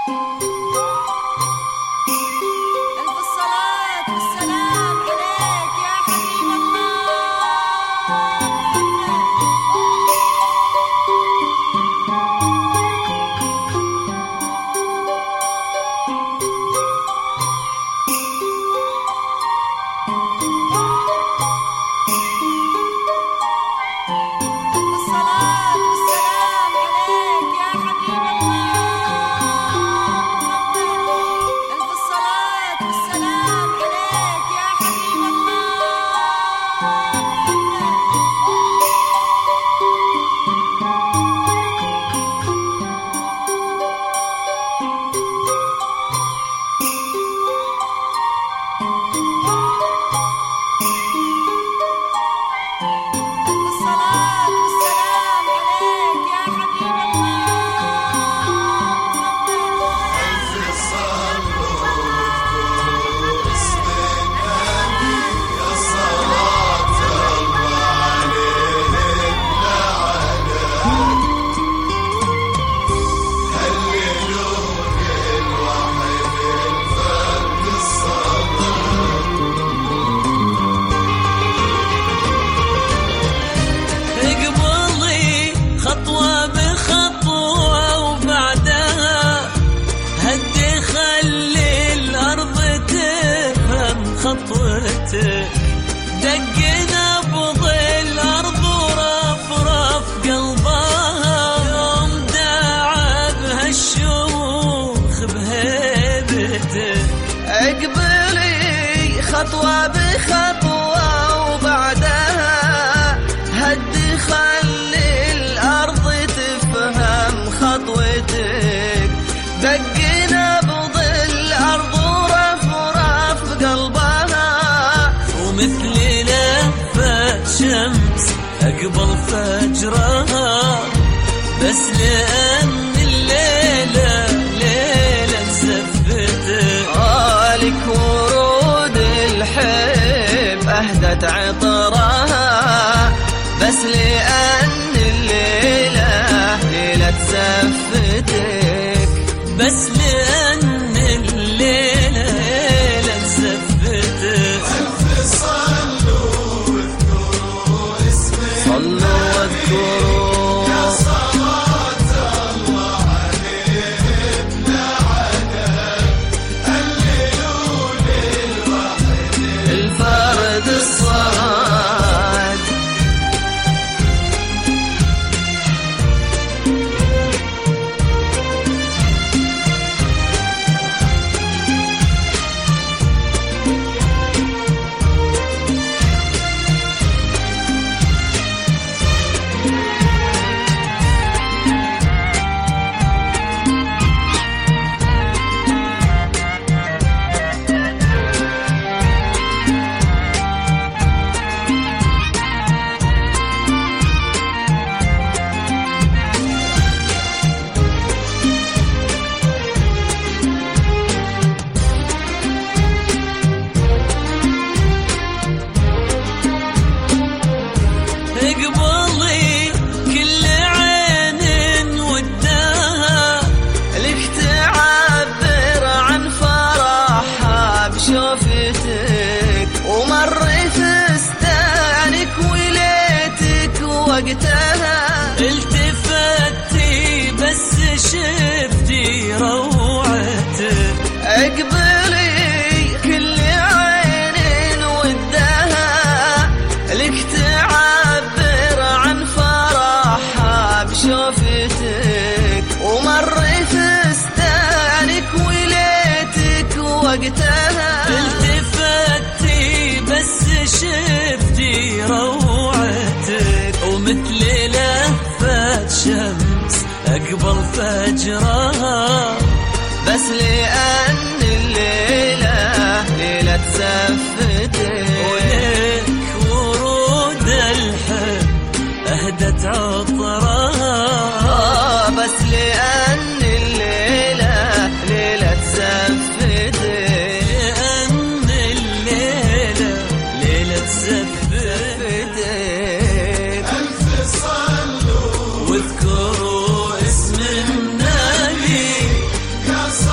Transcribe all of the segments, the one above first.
خطوته دقنا بض الأرض ورفرف قلبها يوم داعى بهالشوخ بهيبته. اقبلي خطوة بخطوة وبعدها هدي خلي الأرض تفهم خطوتك. دقنا بض الأرض ورفرف قلبها ومثل لفة شمس أقبل فجرها بس لأن الليلة ليلة زفته. لك ورود الحب أهدت عطرها بس لأن الليلة ليلة زفتك. بس لأن الليلة ليلة زفتك. ألف صلوا واذكروا اسمك. صلوا واذكروا يا صلاة الله عليه ابن عدن. هللوا للوحد الفرد الصمد. اقبلي كل عين وداها لك تعبر عن فرحها بشوفتك ومر فستانك وليتك وقتها. التفتي بس شفتي روعتك. اقبلي كل عين وداها لك تعبر عن فرحها بشوفتك ومر فستانك وليتك وقتها. التفتي بس شفتي روعتك ومثل لفة شمس أقبل فجرها بس لأن الليلة ليلة زفتك. ولك ورود الحب أهدت عطرها بس لأن الليلة ليلة زفتك. لأن الليلة ليلة زفتك. ألف صلوا واذكروا اسم النبي يا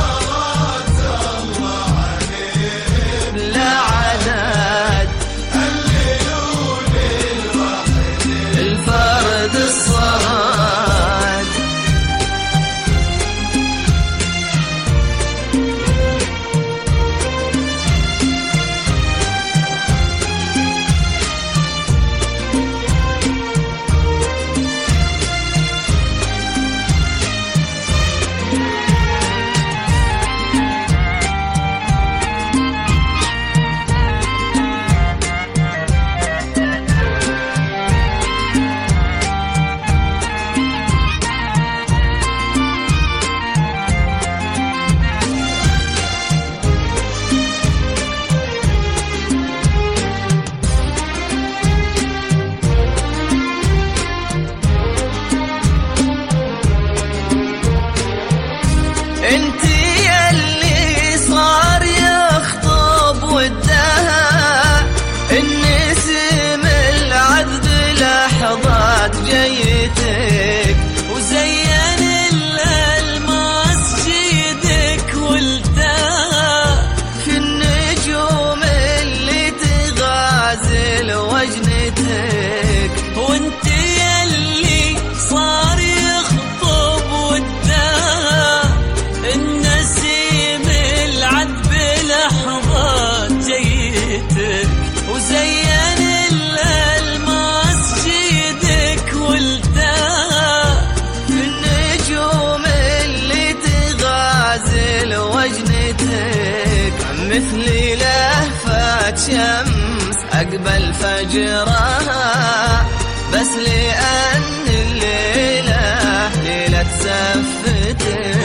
وجنتك مثلي لهفة شمس أقبل فجرها، بس لأن الليلة ليلة زفتك.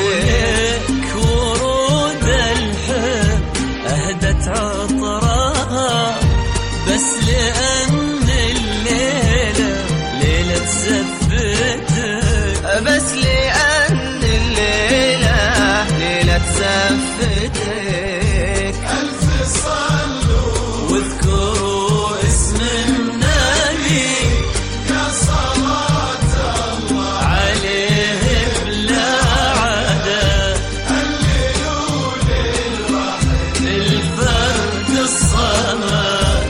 ورود الحب أهدت عطرها، بس لأن الليلة ليلة زفتك. بس لأن الليلة ليلة زفتك. ألف صلوا واذكروا اسم النبي يا صلاة الله عليه بلا عدد. هللوا للوحد الفرد الصمد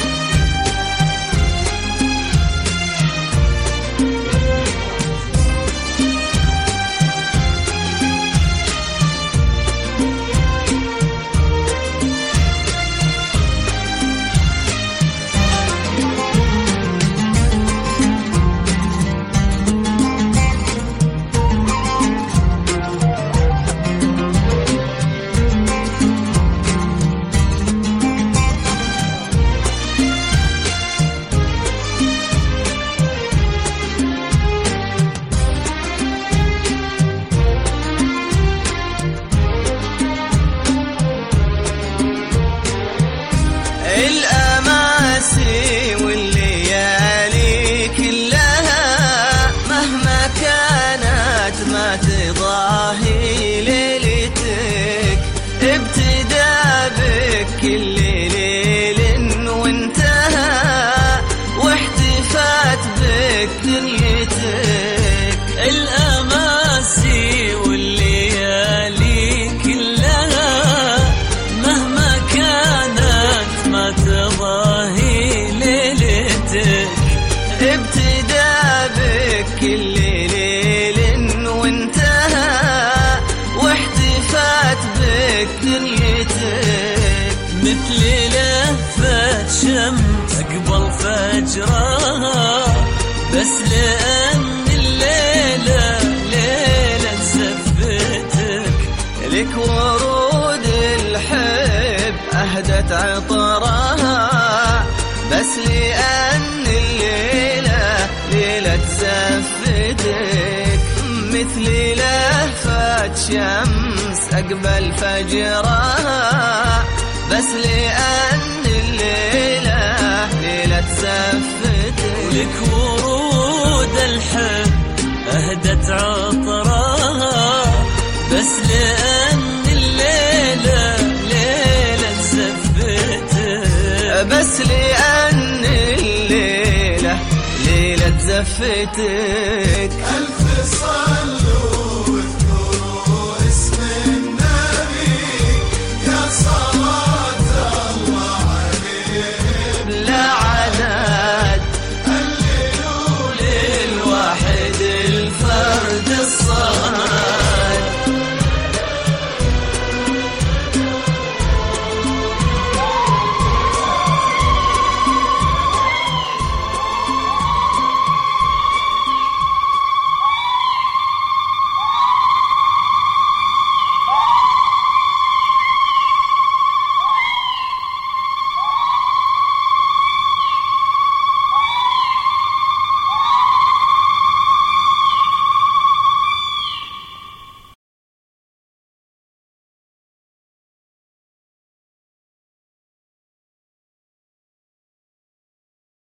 الأماسي والليالي كلها مهما كانت ما تضاهي ليلتك. ابتدى بك كل ليل وانتهى، واحتفت بك دنيتك. الأماسي والليالي كلها مهما كانت ما تضاهي ليلتك. ابتدى بك كل ليل وانتهى، واحتفت بك دنيتك. مثل لهفة شمس أقبل فجرها، بس لأن الليلة ليلة زفتك. لك ورود الحب أهدت عطرها، بس لأن الليلة ليلة زفتك. مثل لهفة شمس أقبل فجرها، بس لأن الليلة ليلة زفتك. لك ورود الحب أهدت عطرها، بس لأن الليلة ليلة زفتك. بس لأن الليلة ليلة زفتك. ألف صلوا